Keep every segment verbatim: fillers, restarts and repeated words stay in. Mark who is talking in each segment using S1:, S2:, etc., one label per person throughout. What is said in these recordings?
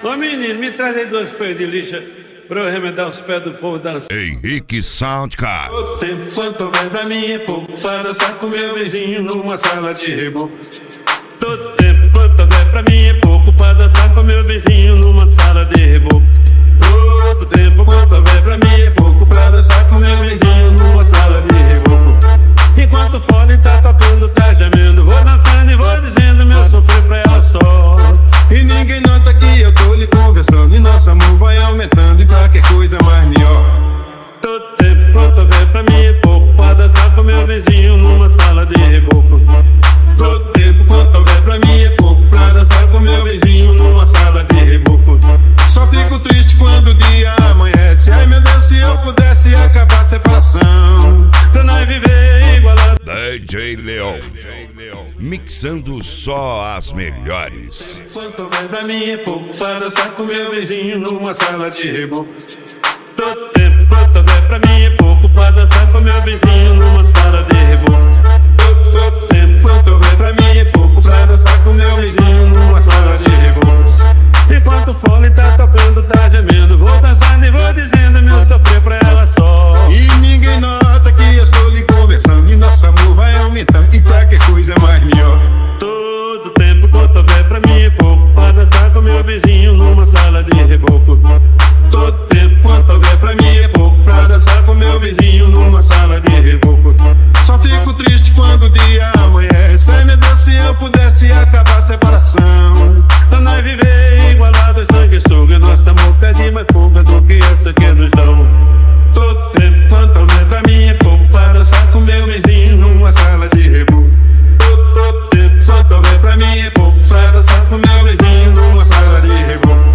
S1: Ô menino, me traz aí duas folhas de lixa pra eu remendar os pés do povo dançando.
S2: Henrique Soundcard.
S1: O tempo quanto vai pra mim é pouco pra dançar com meu vizinho numa sala de reboco. Todo tempo quanto vai pra mim é pouco pra dançar com meu vizinho numa sala de reboco. Todo tempo quanto vai pra mim é pouco pra dançar com meu vizinho numa sala de reboco. Enquanto o fole tá tocando, tá gemendo, vou dançando e vou dizendo meu sofrer pra ela só.
S3: E ninguém nota que eu tô lhe conversando, e nosso amor vai aumentando e pra que coisa mais melhor.
S1: Todo tempo quanto vai pra mim é pouco pra dançar com meu vizinho numa sala de reboco.
S3: Todo tempo quanto vai pra mim é pouco pra dançar com meu vizinho numa sala de reboco. Só fico triste quando o dia amanhece. Ai meu Deus, se eu pudesse acabar a separação,
S1: pra nós viver igualado.
S2: D J Leon, mixando só as melhores.
S1: Quanto vai pra mim é pouco pra dançar com meu vizinho numa sala de reboco. Todo tempo quanto vai pra mim é pouco pra dançar com meu vizinho numa sala de reboco.
S3: todo tempo quanto vai pra mim é pouco pra dançar com meu vizinho numa sala de reboco.
S1: Enquanto o fole tá tocando, tá gemendo, vou dançando e vou dizendo meu sofrer pra ela só.
S3: E ninguém nota que eu estou lhe conversando, e nosso amor vai aumentando e pra que coisa mais melhor.
S1: Todo tempo quanto vai pra mim é pouco pra dançar com meu vizinho numa sala de reboco.
S3: Todo tempo quanto vai pra mim é pouco pra dançar com meu vizinho numa sala de reboco. Só fico triste quando o dia amanhece. Ai meu Deus, se eu pudesse acabar a separação,
S1: pra nós viver igualados, sangue suga. Nosso amor pede mais fuga do que essa que nos dão.
S3: todo tempo quanto vai pra mim é pouco pra dançar com meu vizinho numa sala de reboco. Todo, todo tempo quanto vai pra mim é pouco pra dançar com meu vizinho numa sala de reboco.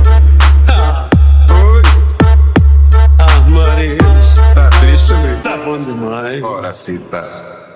S3: Oi,
S1: Ah, Maria,
S3: tá triste também?
S1: tá bom demais.
S3: Ora se tá.